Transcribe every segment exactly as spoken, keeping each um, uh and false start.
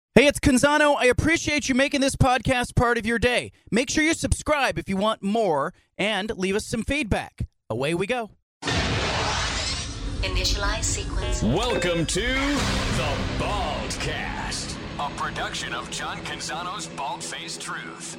Hey, it's Canzano. I appreciate you making this podcast part of your day. Make sure you subscribe if you want more and leave us some feedback. Away we go. Initialize sequence. Welcome to The Baldcast, a production of John Canzano's Bald-Faced Truth.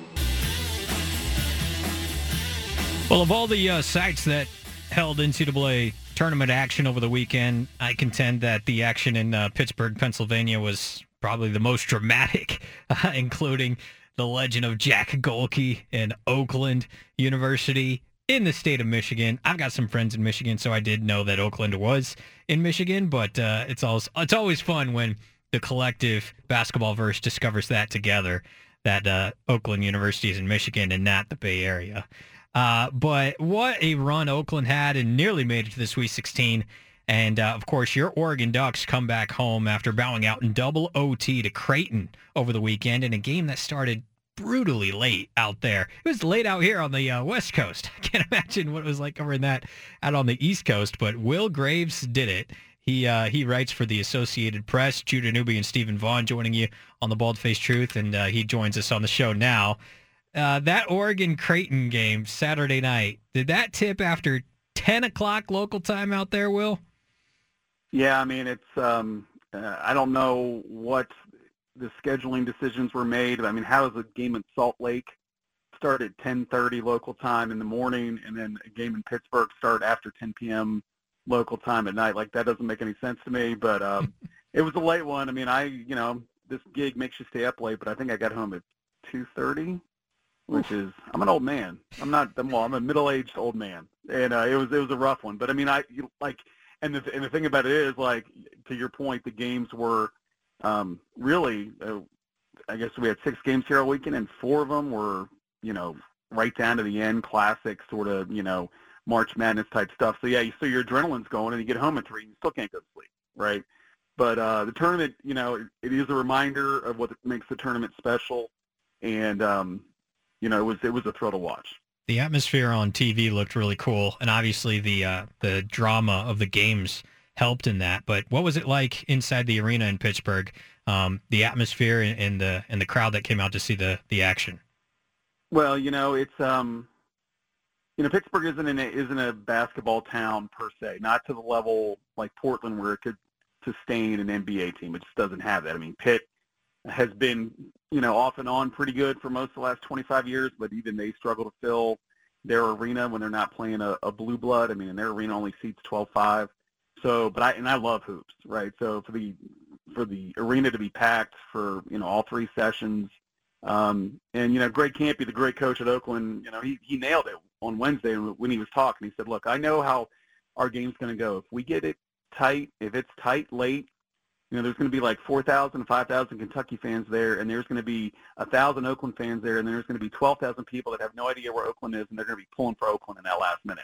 Well, of all the uh, sites that held N C double A tournament action over the weekend, I contend that the action in uh, Pittsburgh, Pennsylvania was probably the most dramatic, uh, including the legend of Jack Golke and Oakland University in the state of Michigan. I've got some friends in Michigan, so I did know that Oakland was in Michigan, but uh, it's, always, it's always fun when the collective basketball verse discovers that together, that uh, Oakland University is in Michigan and not the Bay Area. Uh, but what a run Oakland had and nearly made it to the Sweet sixteen. And, uh, of course, your Oregon Ducks come back home after bowing out in double O T to Creighton over the weekend in a game that started brutally late out there. It was late out here on the uh, West Coast. I can't imagine what it was like covering that out on the East Coast, but Will Graves did it. He uh, he writes for the Associated Press. Judah Newby and Stephen Vaughn joining you on the Bald-Faced Truth, and uh, he joins us on the show now. Uh, that Oregon-Creighton game Saturday night, did that tip after ten o'clock local time out there, Will? Yeah, I mean, it's, um, uh, I don't know what the scheduling decisions were made. I mean, how does a game in Salt Lake start at ten thirty local time in the morning, and then a game in Pittsburgh start after ten p.m. local time at night? Like, that doesn't make any sense to me, but um, it was a late one. I mean, I, you know, this gig makes you stay up late, but I think I got home at two thirty, which is, I'm an old man. I'm not, well, I'm a middle-aged old man, and uh, it was, it was a rough one. But, I mean, I, you, like, And the, and the thing about it is, like, to your point, the games were um, really, uh, I guess we had six games here all weekend, and four of them were, you know, right down to the end, classic sort of, you know, March Madness type stuff. So, yeah, you, so your adrenaline's going, and you get home at three, and you still can't go to sleep, right? But uh, the tournament, you know, it, it is a reminder of what makes the tournament special, and, um, you know, it was it was a thrill to watch. The atmosphere on T V looked really cool, and obviously the uh, the drama of the games helped in that. But what was it like inside the arena in Pittsburgh? Um, the atmosphere and, and the and the crowd that came out to see the, the action. Well, you know, it's um, you know, Pittsburgh isn't in a, isn't a basketball town per se, not to the level like Portland where it could sustain an N B A team. It just doesn't have that. I mean, Pitt has been, you know, off and on pretty good for most of the last twenty-five years, but even they struggle to fill their arena when they're not playing a, a blue blood. I mean, and their arena only seats twelve five. So, but I, and I love hoops, right? So for the, for the arena to be packed for, you know, all three sessions, um, and, you know, Greg Campy, the great coach at Oakland, you know, he, he nailed it on Wednesday when he was talking. He said, look, I know how our game's going to go. If we get it tight, if it's tight late, you know, there's going to be like four thousand, five thousand Kentucky fans there, and there's going to be one thousand Oakland fans there, and there's going to be twelve thousand people that have no idea where Oakland is, and they're going to be pulling for Oakland in that last minute.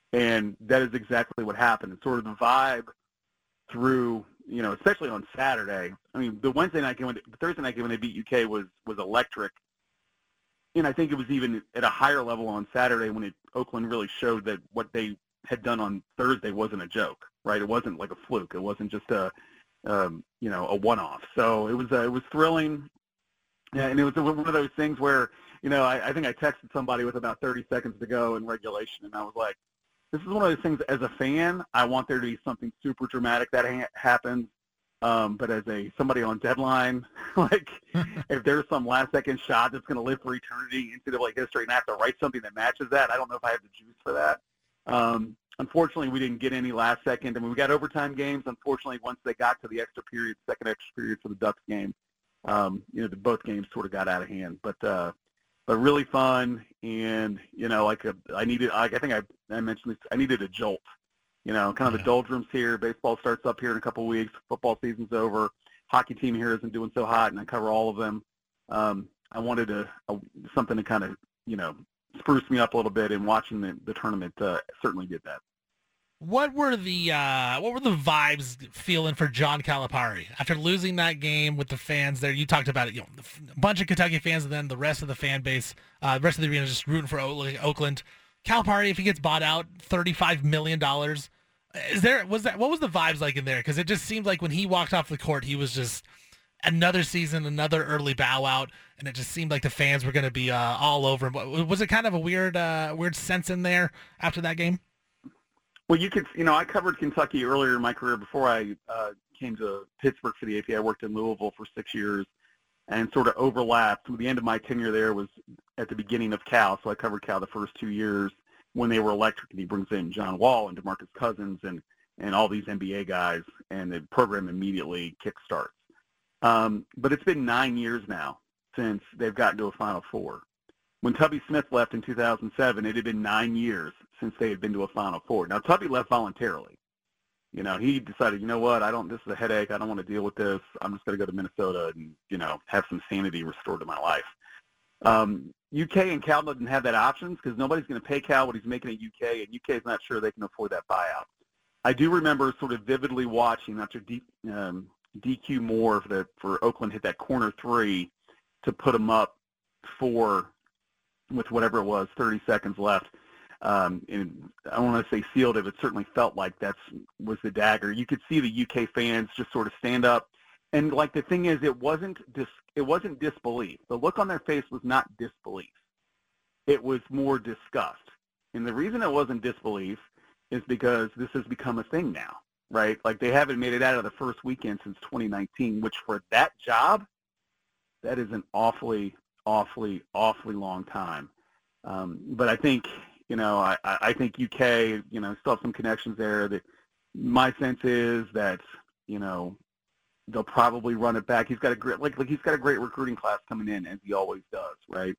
And that is exactly what happened. It's sort of the vibe through, you know, especially on Saturday. I mean, the Wednesday night game, when, the Thursday night game when they beat U K was, was electric. And I think it was even at a higher level on Saturday when it, Oakland really showed that what they had done on Thursday wasn't a joke, right? It wasn't like a fluke. It wasn't just a, Um, you know, a one-off. So it was uh, it was thrilling, yeah, and it was one of those things where, you know, I, I think I texted somebody with about thirty seconds to go in regulation, and I was like, this is one of those things, as a fan, I want there to be something super dramatic that ha- happens, um, but as a somebody on deadline, like, if there's some last-second shot that's going to live for eternity in N C double A history and I have to write something that matches that, I don't know if I have the juice for that. Um, Unfortunately, we didn't get any last second. I mean, we got overtime games. Unfortunately, once they got to the extra period, second extra period for the Ducks game, um, you know, the, both games sort of got out of hand. But uh, but really fun, and you know, like a, I needed. I, I think I, I mentioned this. I needed a jolt. You know, kind of Yeah. the doldrums here. Baseball starts up here in a couple of weeks. Football season's over. Hockey team here isn't doing so hot, and I cover all of them. Um, I wanted a, a something to kind of, you know, spruce me up a little bit, and watching the, the tournament uh, certainly did that. What were the uh, what were the vibes feeling for John Calipari after losing that game with the fans there? You talked about it, you know, a bunch of Kentucky fans, and then the rest of the fan base, uh, the rest of the arena just rooting for Oakland. Calipari, if he gets bought out, thirty-five million dollars. Is there was that what was the vibes like in there? Because it just seemed like when he walked off the court, he was just another season, another early bow out, and it just seemed like the fans were going to be uh, all over him. Was it kind of a weird, uh, weird sense in there after that game? Well, you could, you know, I covered Kentucky earlier in my career before I uh, came to Pittsburgh for the A P. I worked in Louisville for six years and sort of overlapped. The end of my tenure there was at the beginning of Cal, so I covered Cal the first two years when they were electric, and he brings in John Wall and DeMarcus Cousins and, and all these N B A guys, and the program immediately kickstarts. Um, but it's been nine years now since they've gotten to a Final Four. When Tubby Smith left in two thousand seven, it had been nine years since they had been to a Final Four. Now, Tubby left voluntarily. You know, he decided, you know what, I don't, this is a headache. I don't want to deal with this. I'm just going to go to Minnesota and, you know, have some sanity restored to my life. Um, U K and Cal doesn't have that option because nobody's going to pay Cal what he's making at U K, and U K is not sure they can afford that buyout. I do remember sort of vividly watching after D, um, D Q Moore for, the, for Oakland hit that corner three to put them up four with whatever it was, thirty seconds left. Um, and I don't want to say sealed it, but it certainly felt like that was the dagger. You could see the U K fans just sort of stand up. And, like, the thing is, it wasn't dis- it wasn't disbelief. The look on their face was not disbelief. It was more disgust. And the reason it wasn't disbelief is because this has become a thing now, right? Like, they haven't made it out of the first weekend since twenty nineteen, which for that job, that is an awfully, awfully, awfully long time. Um, but I think, you know, I, I think U K, you know, still have some connections there. That my sense is that, you know, they'll probably run it back. He's got a great, like, like he's got a great recruiting class coming in, as he always does, right?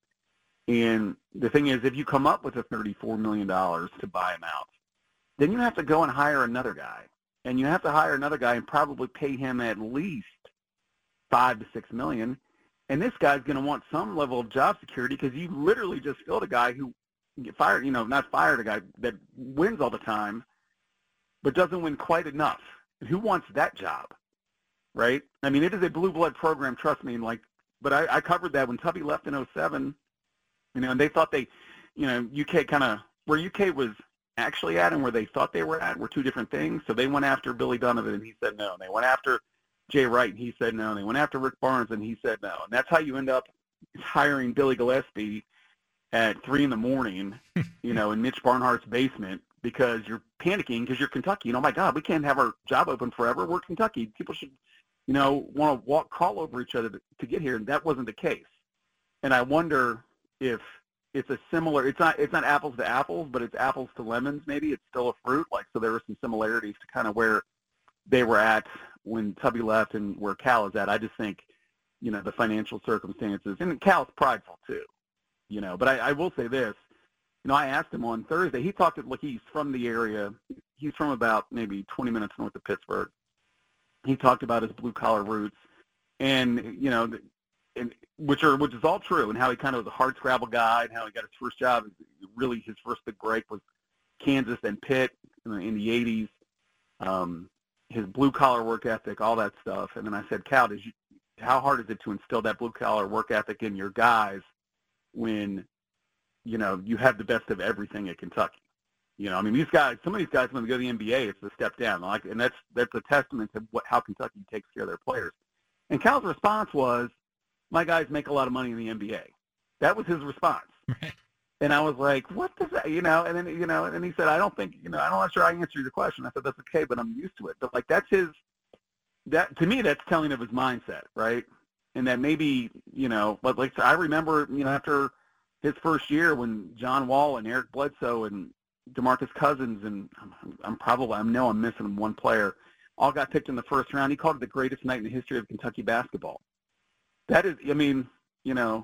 And the thing is, if you come up with a thirty-four million dollars to buy him out, then you have to go and hire another guy, and you have to hire another guy and probably pay him at least five to six million. And this guy's going to want some level of job security because you literally just filled a guy who get fired, you know, not fired a guy that wins all the time, but doesn't win quite enough. And who wants that job, right? I mean, it is a blue blood program, trust me. And like, but I, I covered that when Tubby left in oh seven, you know, and they thought they, you know, U K kind of, where U K was actually at and where they thought they were at were two different things. So they went after Billy Donovan and he said no. And they went after Jay Wright and he said no. And they went after Rick Barnes and he said no. And that's how you end up hiring Billy Gillispie at three in the morning, you know, in Mitch Barnhart's basement because you're panicking because you're Kentucky. And, oh, my God, we can't have our job open forever. We're Kentucky. People should, you know, want to walk, crawl over each other to, to get here. And that wasn't the case. And I wonder if it's a similar, it's not, it's not apples to apples, but it's apples to lemons maybe. It's still a fruit. Like, so there were some similarities to kind of where they were at when Tubby left and where Cal is at. I just think, you know, the financial circumstances, and Cal's prideful too. You know, but I, I will say this, you know, I asked him on Thursday, he talked, look, he's from the area. He's from about maybe twenty minutes north of Pittsburgh. He talked about his blue-collar roots and, you know, and which are, which is all true, and how he kind of was a hard-scrabble guy and how he got his first job. Really, his first big break was Kansas and Pitt in the, in the eighties. Um, his blue-collar work ethic, all that stuff. And then I said, Cal, did you, how hard is it to instill that blue-collar work ethic in your guys when, you know, you have the best of everything at Kentucky? You know, I mean, these guys, some of these guys, when they go to the N B A, it's a step down. Like, and that's that's a testament to what, how Kentucky takes care of their players. And Cal's response was, my guys make a lot of money in the N B A. That was his response. Right. And I was like, what does that, you know, and then, you know, and he said, I don't think, you know, I'm not sure I answered your question. I said, that's okay, but I'm used to it. But, like, that's his, that, to me, that's telling of his mindset, right? And that maybe, you know, but like I remember, you know, after his first year when John Wall and Eric Bledsoe and DeMarcus Cousins and I'm, I'm probably, I know I'm missing one player, all got picked in the first round. He called it the greatest night in the history of Kentucky basketball. That is, I mean, you know,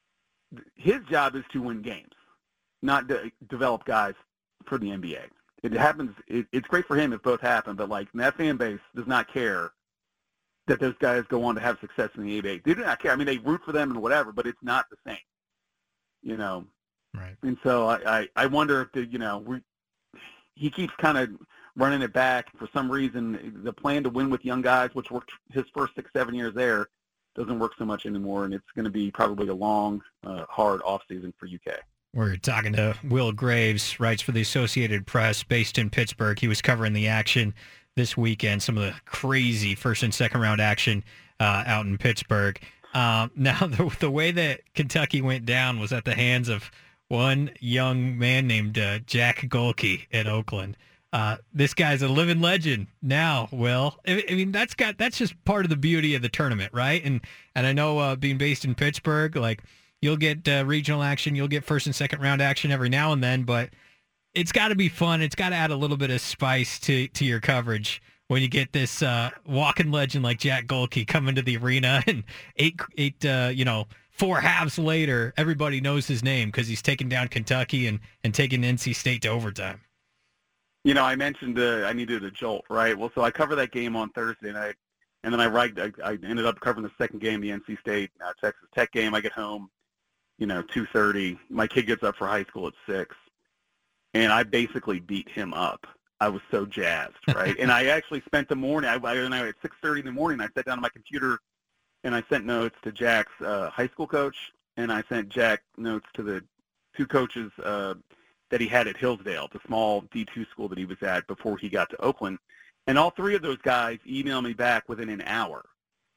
his job is to win games, not to develop guys for the N B A. It happens, it, it's great for him if both happen, but like that fan base does not care that those guys go on to have success in the N B A. They do not care. I mean, they root for them and whatever, but it's not the same, you know. Right. And so I, I, I wonder if, the, you know, we, he keeps kind of running it back. For some reason, the plan to win with young guys, which worked his first six, seven years there, doesn't work so much anymore, and it's going to be probably a long, uh, hard offseason for U K. We're talking to Will Graves, writes for the Associated Press, based in Pittsburgh. He was covering the action this weekend, some of the crazy first and second round action uh, out in Pittsburgh. Um, now, the, the way that Kentucky went down was at the hands of one young man named uh, Jack Golke at Oakland. Uh, this guy's a living legend now, Will. I, I mean, that's got that's just part of the beauty of the tournament, right? And and I know uh, being based in Pittsburgh, like you'll get uh, regional action, you'll get first and second round action every now and then, but it's got to be fun. It's got to add a little bit of spice to to your coverage when you get this uh, walking legend like Jack Golke coming to the arena, and eight eight uh, you know four halves later, everybody knows his name because he's taken down Kentucky and and taken N C State to overtime. You know, I mentioned uh, I needed a jolt, right? Well, so I covered that game on Thursday night, and then I, write, I, I ended up covering the second game, the N C State uh, Texas Tech game. I get home, you know, two thirty. My kid gets up for high school at six, and I basically beat him up. I was so jazzed, right? And I actually spent the morning, I, I, I at six thirty in the morning, I sat down on my computer, and I sent notes to Jack's uh, high school coach, and I sent Jack notes to the two coaches uh, that he had at Hillsdale, the small D two school that he was at before he got to Oakland. And all three of those guys emailed me back within an hour.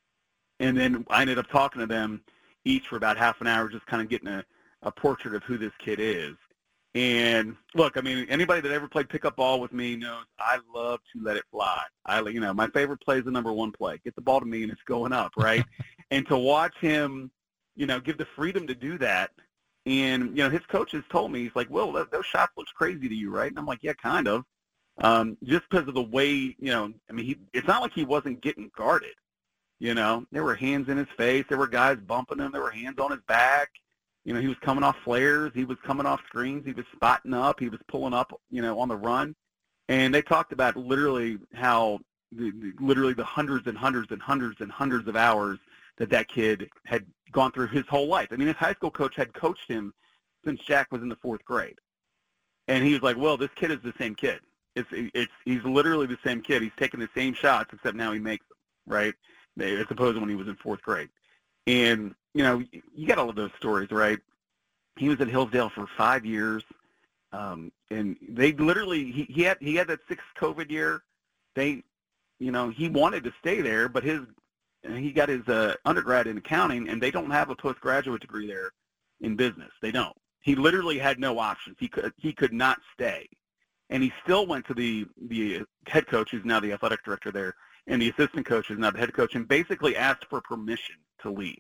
And then I ended up talking to them each for about half an hour, just kind of getting a, a portrait of who this kid is. And look, I mean, anybody that ever played pickup ball with me knows I love to let it fly. I, you know, my favorite play is the number one play. Get the ball to me and it's going up, right? And to watch him, you know, give the freedom to do that. And, you know, his coaches told me, he's like, Will, those shots looks crazy to you, right? And I'm like, yeah, kind of. Um, just because of the way, you know, I mean, he, it's not like he wasn't getting guarded. You know, there were hands in his face. There were guys bumping him. There were hands on his back. You know, he was coming off flares. He was coming off screens. He was spotting up. He was pulling up, you know, on the run. And they talked about literally how the, the, literally the hundreds and hundreds and hundreds and hundreds of hours that that kid had gone through his whole life. I mean, his high school coach had coached him since Jack was in the fourth grade. And he was like, well, this kid is the same kid. It's, it's, he's literally the same kid. He's taking the same shots, except now he makes them, right, as opposed to when he was in fourth grade. And, you know, you got all of those stories, right? He was at Hillsdale for five years, um, and they literally, he, he had he had that sixth COVID year. They, you know, he wanted to stay there, but his he got his uh, undergrad in accounting, and they don't have a postgraduate degree there in business. They don't. He literally had no options. He could he could not stay, and he still went to the the head coach, who's now the athletic director there, and the assistant coach is now the head coach, and basically asked for permission to leave.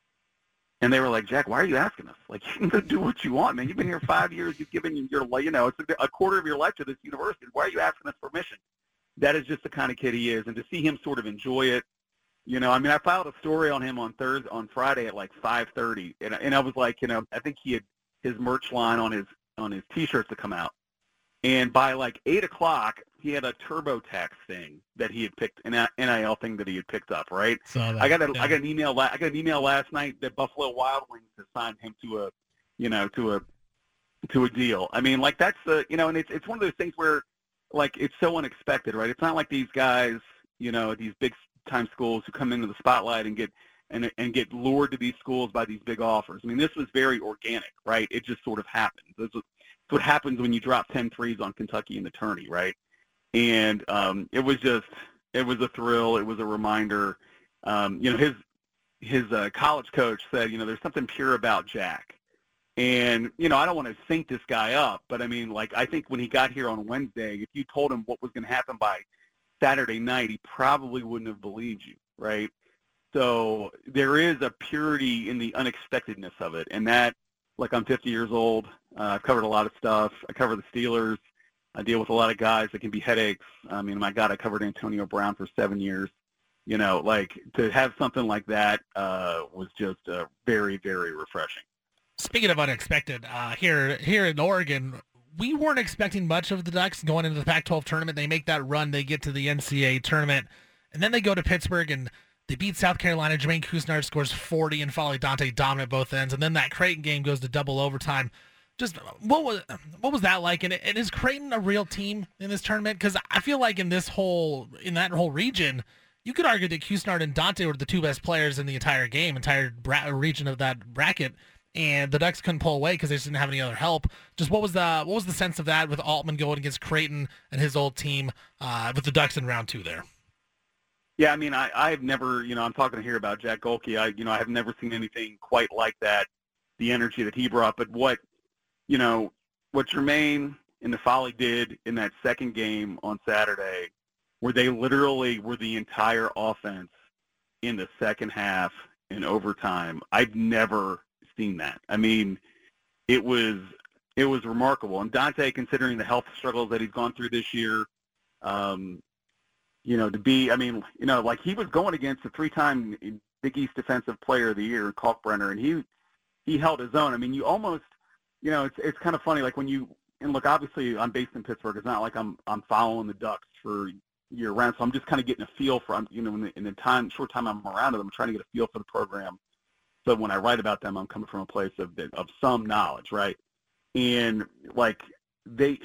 And they were like, Jack, why are you asking us? Like, you can go do what you want, man. You've been here five years. You've given your, you know, it's a quarter of your life to this university. Why are you asking us permission? That is just the kind of kid he is. And to see him sort of enjoy it, you know, I mean, I filed a story on him on Thursday, on Friday at like five thirty. And, and I was like, you know, I think he had his merch line on his, on his T-shirts to come out. And by like eight o'clock, he had a TurboTax thing that he had picked, an N I L thing that he had picked up, right? That, I got a, yeah. I got an email. I got an email last night that Buffalo Wild Wings has signed him to a, you know, to a, to a deal. I mean, like that's the, you know, and it's it's one of those things where, like, it's so unexpected, right? It's not like these guys, you know, these big time schools who come into the spotlight and get and and get lured to these schools by these big offers. I mean, this was very organic, right? It just sort of happened. This was it's what happens when you drop ten threes on Kentucky in the tourney, right? And um, it was just, it was a thrill. It was a reminder. Um, you know, his his uh, college coach said, you know, there's something pure about Jack. And, you know, I don't want to sync this guy up, but I mean, like, I think when he got here on Wednesday, if you told him what was going to happen by Saturday night, he probably wouldn't have believed you, right? So there is a purity in the unexpectedness of it. And that, like, I'm fifty years old. Uh, I've covered a lot of stuff. I cover the Steelers. I deal with a lot of guys that can be headaches. I mean, my God, I covered Antonio Brown for seven years. You know, like, to have something like that uh, was just uh, very, very refreshing. Speaking of unexpected, uh, here here in Oregon, we weren't expecting much of the Ducks going into the Pac twelve tournament. They make that run. They get to the N C double A tournament, and then they go to Pittsburgh, and they beat South Carolina. Jermaine Couisnard scores forty, and Folly Dante dominant both ends. And then that Creighton game goes to double overtime. Just what was what was that like? And, and is Creighton a real team in this tournament? Because I feel like in this whole in that whole region, you could argue that Couisnard and Dante were the two best players in the entire game, entire bra- region of that bracket, and the Ducks couldn't pull away because they just didn't have any other help. Just what was the what was the sense of that with Altman going against Creighton and his old team uh, with the Ducks in round two there? Yeah, I mean, I, I've never, you know, I'm talking here about Jack Golke. I, you know, I have never seen anything quite like that, the energy that he brought. But what, you know, what Jermaine and the Folly did in that second game on Saturday, where they literally were the entire offense in the second half in overtime, I've never seen that. I mean, it was it was remarkable. And Dante, considering the health struggles that he's gone through this year, um, you know, to be, I mean, you know, like he was going against a three-time Big East Defensive Player of the Year, Kalkbrenner, and he he held his own. I mean, you almost, you know, it's it's kind of funny, like when you, and look, obviously I'm based in Pittsburgh. It's not like I'm I'm following the Ducks for year round, so I'm just kind of getting a feel for, you know, in the, in the time, short time I'm around them, I'm trying to get a feel for the program. So when I write about them, I'm coming from a place of of some knowledge, right? And like they,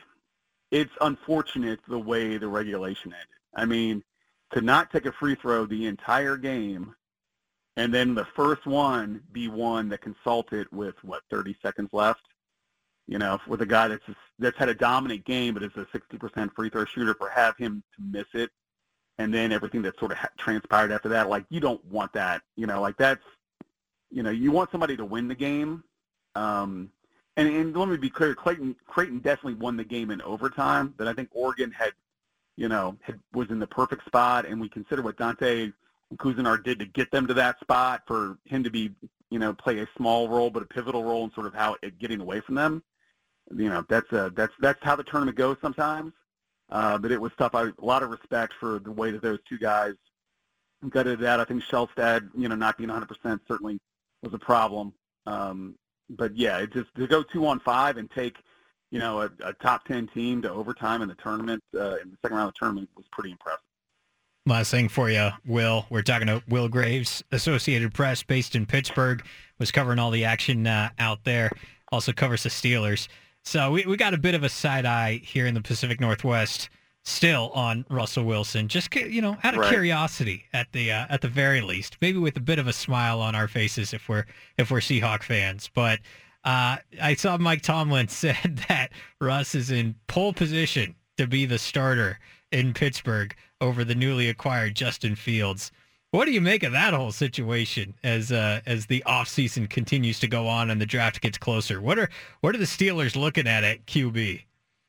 it's unfortunate the way the regulation ended. I mean, to not take a free throw the entire game, and then the first one be one that consulted with what thirty seconds left. You know, with a guy that's that's had a dominant game, but is a sixty percent free throw shooter, for have him to miss it, and then everything that sort of ha- transpired after that, like you don't want that. You know, like that's, you know, you want somebody to win the game. Um, and, and let me be clear, Clayton Creighton definitely won the game in overtime, but I think Oregon had, you know, had, was in the perfect spot, and we consider what Dante Cousineau did to get them to that spot, for him to be, you know, play a small role but a pivotal role in sort of how it, getting away from them. You know, that's a, that's that's how the tournament goes sometimes. Uh, but it was tough. I, a lot of respect for the way that those two guys gutted it out. I think Shelstad, you know, not being one hundred percent certainly was a problem. Um, but yeah, it just to go two on five and take, you know, a, a top ten team to overtime in the tournament, uh, in the second round of the tournament, was pretty impressive. Last thing for you, Will. We're talking to Will Graves, Associated Press, based in Pittsburgh, was covering all the action uh, out there. Also covers the Steelers. So we, we got a bit of a side eye here in the Pacific Northwest still on Russell Wilson. Just, you know, out of Right. curiosity at the uh, at the very least, maybe with a bit of a smile on our faces if we're if we're Seahawk fans. But uh, I saw Mike Tomlin said that Russ is in pole position to be the starter in Pittsburgh over the newly acquired Justin Fields. What do you make of that whole situation as uh, as the offseason continues to go on and the draft gets closer? What are what are the Steelers looking at at Q B?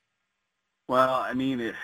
Well, I mean, it,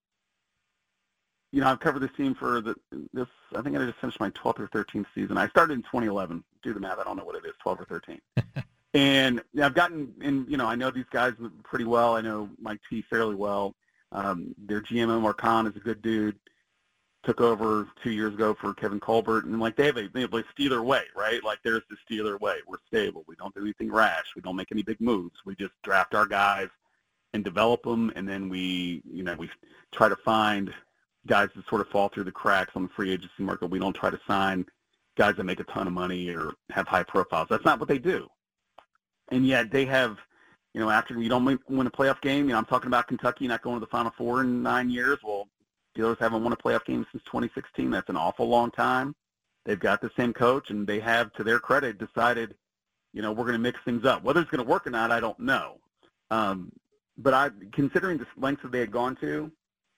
you know, I've covered this team for the, this, I think I just finished my twelfth or thirteenth season. I started in twenty eleven. Do the math. I don't know what it is, twelve or thirteen. And I've gotten, and, you know, I know these guys pretty well. I know Mike T fairly well. Um, their G M, Omar Khan, is a good dude. Took over two years ago for Kevin Colbert, and like they have a, they have a Steeler way, right? Like there's the Steeler way. We're stable. We don't do anything rash. We don't make any big moves. We just draft our guys and develop them, and then we, you know, we try to find guys that sort of fall through the cracks on the free agency market. We don't try to sign guys that make a ton of money or have high profiles. That's not what they do. And yet they have, you know, after you don't win a playoff game, you know, I'm talking about Kentucky not going to the Final Four in nine years. Well, Steelers haven't won a playoff game since twenty sixteen. That's an awful long time. They've got the same coach, and they have, to their credit, decided, you know, we're going to mix things up. Whether it's going to work or not, I don't know. Um, but I, considering the lengths that they had gone to,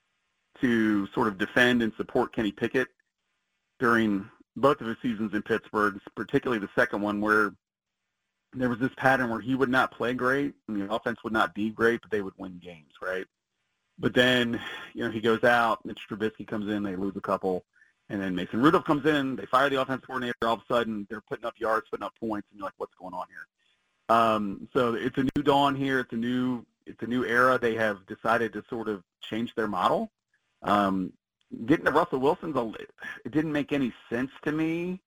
to sort of defend and support Kenny Pickett during both of his seasons in Pittsburgh, particularly the second one, where there was this pattern where he would not play great, and the offense would not be great, but they would win games, right? But then, you know, he goes out, Mitch Trubisky comes in, they lose a couple, and then Mason Rudolph comes in, they fire the offensive coordinator, all of a sudden they're putting up yards, putting up points, and you're like, what's going on here? Um, so it's a new dawn here. It's a new it's a new era. They have decided to sort of change their model. Um, getting to Russell Wilson's, a, it didn't make any sense to me.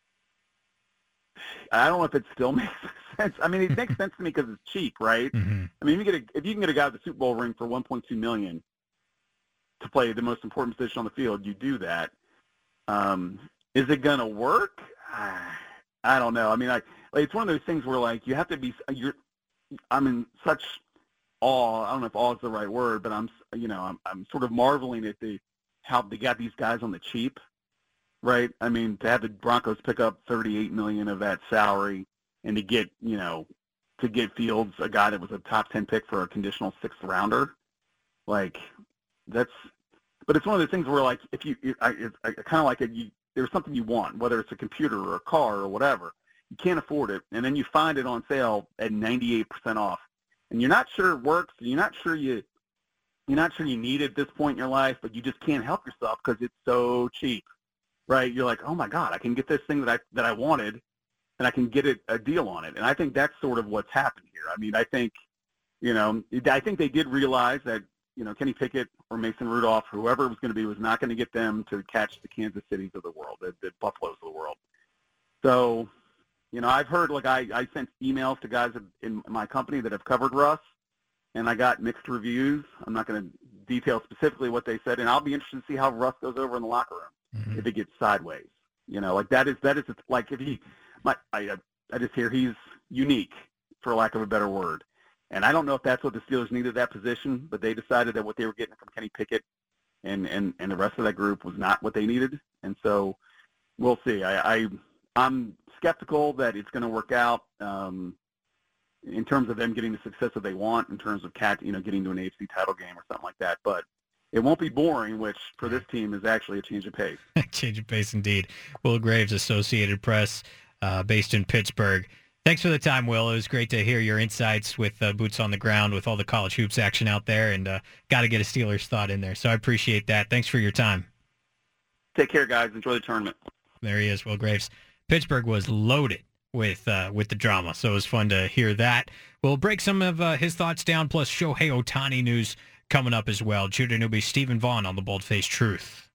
I don't know if it still makes sense. I mean, it makes sense to me because it's cheap, right? Mm-hmm. I mean, if you, get a, if you can get a guy with a Super Bowl ring for one point two million dollars to play the most important position on the field, you do that. Um, is it going to work? I don't know. I mean, I, like, it's one of those things where, like, you have to be you're, – I'm in such awe. I don't know if awe is the right word, but I'm, you know, I'm, I'm sort of marveling at the how they got these guys on the cheap. Right. I mean, to have the Broncos pick up thirty-eight million dollars of that salary, and to get, you know, to get Fields, a guy that was a top ten pick for a conditional sixth rounder, like that's but it's one of those things where, like, if you, it, I, it's kind of like a, you, there's something you want, whether it's a computer or a car or whatever. You can't afford it, and then you find it on sale at ninety-eight percent off, and you're not sure it works, and you're not sure you, you're not sure you need it at this point in your life, but you just can't help yourself because it's so cheap, right? You're like, oh my God, I can get this thing that I that I wanted, and I can get it, a deal on it, and I think that's sort of what's happened here. I mean, I think, you know, I think they did realize that, you know, Kenny Pickett or Mason Rudolph, whoever it was going to be, was not going to get them to catch the Kansas Cities of the world, the, the Buffaloes of the world. So, you know, I've heard, like, I, I sent emails to guys in my company that have covered Russ, and I got mixed reviews. I'm not going to detail specifically what they said, and I'll be interested to see how Russ goes over in the locker room, mm-hmm. if it gets sideways. You know, like, that is, that is like, if he, my, I, I just hear he's unique, for lack of a better word. And I don't know if that's what the Steelers needed at that position, but they decided that what they were getting from Kenny Pickett and, and, and the rest of that group was not what they needed. And so we'll see. I, I, I'm skeptical that it's going to work out um, in terms of them getting the success that they want, in terms of cat, you know, getting to an A F C title game or something like that. But it won't be boring, which for this team is actually a change of pace. Change of pace indeed. Will Graves, Associated Press, uh, based in Pittsburgh. Thanks for the time, Will. It was great to hear your insights with uh, boots on the ground with all the college hoops action out there, and uh, got to get a Steelers thought in there. So I appreciate that. Thanks for your time. Take care, guys. Enjoy the tournament. There he is, Will Graves. Pittsburgh was loaded with uh, with the drama, so it was fun to hear that. We'll break some of uh, his thoughts down, plus Shohei Ohtani news coming up as well. Judah Newby, Stephen Vaughn on the Bold Face Truth.